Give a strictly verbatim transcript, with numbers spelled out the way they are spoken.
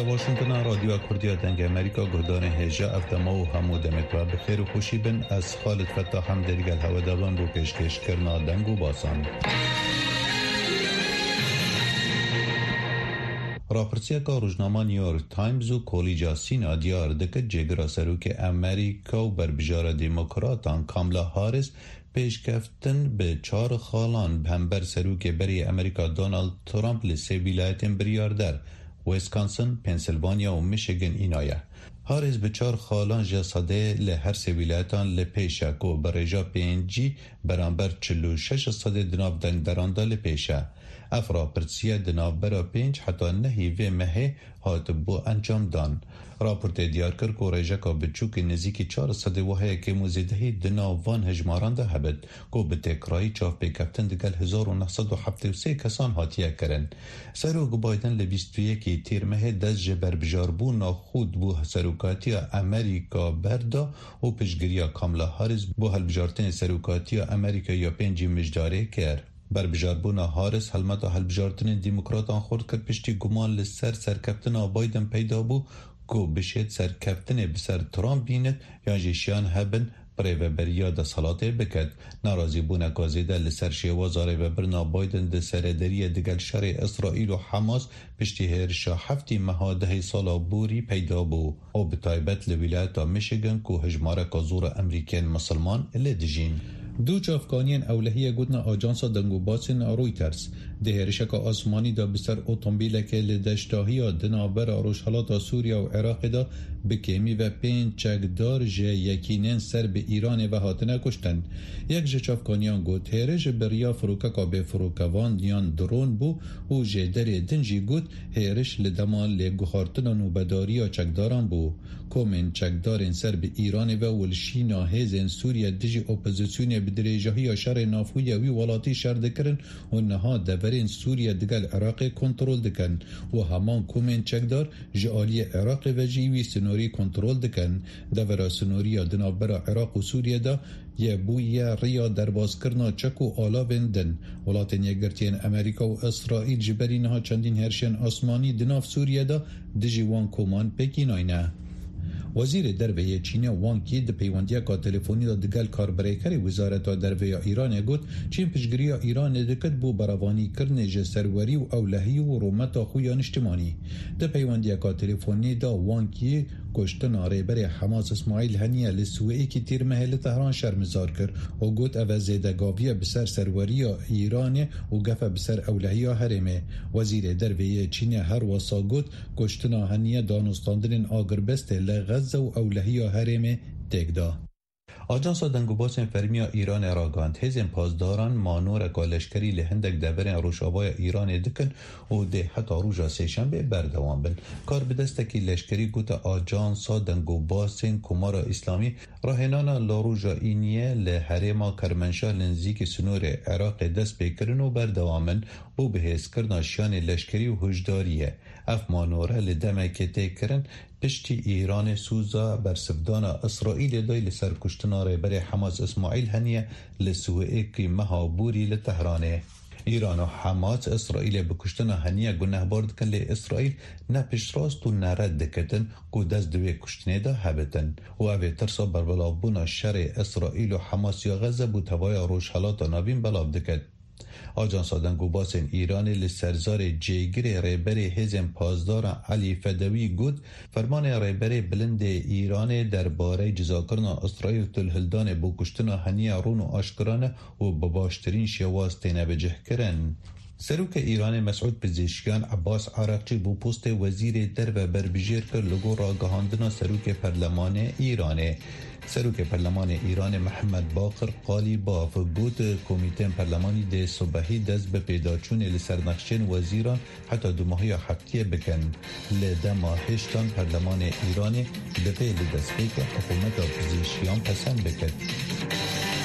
واشنگتن رادیو کردیا دنگ امریکا گردان هجا افتما و همو دمتوا بخیر و خوشی بن از خالد فتاح هم درگل هوا دوان رو پیشکش کرنا دنگ و باسان. راپرسیا که روزنامه نیویورک تایمز و کلیجا سینا دیار دکت جگر سروک امریکا و بربجار دموکراتان کاملا هاریس پیشکفتن به چهار خالان همبر سروک بری امریکا دونالد ترامپ لسه ولایت بریاردر ویسکانسن، پنسیلوانیا و میشیگن اینایه. هاریس به چهار خالان جساده لهر سه ولایتان لپیشه کو برجا پینجی برانبر چلو و شش صده دناب دنگ درانده لپیشه. افرا پرسیه دناب برا پینج حتی نهی و مهه هات بو انجام دان. راپورت دیار کر که رجا که بچوک نزیکی چار صده وحیه که موزیدهی دناب وان هجماران ده هبد که به تکرایی چاف پیکفتن دگل هزار و نهصد و هفتاد و سه کسان هاتیه کرن. سروک بایدن لبیست و یکی تیر مهه دست جبر بجار بو ناخود بو سروکاتی امریکا بردا و پشگریا کاملا هاریس بو هل بجارتن سروکاتی امریکا یا پنجی مجداره کر. بر بجاربونا هاریس هلمتا هل بجارتن دیموکراتان خورد کرد پشتی گمان لسر سرکفتن بایدن پیدا بو که بشید سرکفتن بسر ترامپ بیند یا جیشیان هبن برای بریا دا صلاته بکد. نارازی بونا کازیده لسر شیوازاره و برنا بایدن ده سردری دگل شر اسرائیل و حماس پشتی هرشا هفتی مهاده سالا بوری پیدا بو او بطایبت لولایتا میشیگن که هجماره کازور امریکین مسلمان لدجین. دو افغانیان اولهیه گودنا آجانسا دنگو باسن رویترز ده هرشک آسمانی دا بسر اوتومبیل که لدشتاهی دنابر روشحالات سوریا و عراق دا بکیمی و پین چکدار جه یکینن سر به ایران و هاتنه کشتن. یک جه افغانیان گود هرش بریا فروککا به فروکوان دیان درون بو و جه در دنجی گود هرش لدمان لگوخارتن و بداری چکداران بو. کومن چکدارن سر به ایران و ولشینا هزن سوریا دیجی اپوزیسیون بدریجاهی شر نافویوی ولاتی شر دکرن و نها دورین سوریا دگل عراق کنترل دکن و همان کومن چکدار جعالی عراق و جیوی سنوری کنترل دکن. دورا سنوری دنابرا عراق و سوریا دا یه بویه ریا درباز کرنا چک و آلا وندن. ولاتن یگرتین امریکا و اسرائیل جبرینها چندین هرشن آسمانی دناف سوریا دا دیجی وان کومان پکین آینه. وزیر درویه چین وانگ یی د پیوندیا کا تلفنی د دگل کاربریکری وزارت درویه ایران گوت چین پشگریا ایران دکت بو براوانی کرن ج سروری او اولهی و رومت خو یا اجتماعی. د پیوندیا کا تلفنی دا وانگ یی کشتن ریبر حماس اسماعیل هنیه لسوئی کی تیر محل تهران شرمزار کر و گوت او زیدگاوی بسر سروری ایران و گف بسر اولهی هرمه. وزیر درویه چین هر وسا گوت کشتن هنیه دانستاندن آگربست لغز و اولهی هرمه تگدا. آجانس دنگوباس فرمیا ایران راگاند هزین پاسداران مانور کالشکری لهندک دبرن روشابای ایران دکن و ده حتی روژا سیشنبه بردوان بن. کار بدستکی لشکری گوت آجانس دنگوباس کمارا اسلامی راهنانا لاروژا اینیه لحرما کرمنشاه لنزیک سنور عراق دست بکرن و بردوان بن و به حس کرنا شیان لشکری و هجداریه. اف مانوره لدمه کرن پشتی ایران سوزا بر سفدان اسرائیل دای لسر کشتناره بر حماس اسماعیل هنیه لسوئه که مهابوری لتهرانه. ایران و حماس اسرائیل بکشتن هنیه گناه بارد کن لی اسرائیل نه پیش راست و نه رد کتن که دست دوی کشتنه ده هبتن و اوه ترسا بر بلابون شر اسرائیل و حماس یا غزه بو توای روشحالات نابین بلاب دکت. آجانس دنگوباس ایران لسرزار جیگر ریبر هزم پازدار علی فدوی گود فرمان ریبر بلند ایران درباره جزاکرنا اسرائیل تلهلدان بو کشتن هنی رون و آشکرانه و بباشترین شواز تینه بجه کرن. سروک ایران مسعود پزشکیان عباس عراقچی بو پست وزیر در و بربجیر کر لگو راگهاندنا سروک پرلمان ایرانه. سروک پرلمان ایران محمد باقر قالی باف گوت کمیته پرلمانی ده صبحی دست به پیداچون لسرنخشن وزیران حتی دو ماهی هفتیه بکن. لده ماهشتان پرلمان ایران به پیل دست بکن حکومت پزشکیان پسند بکن.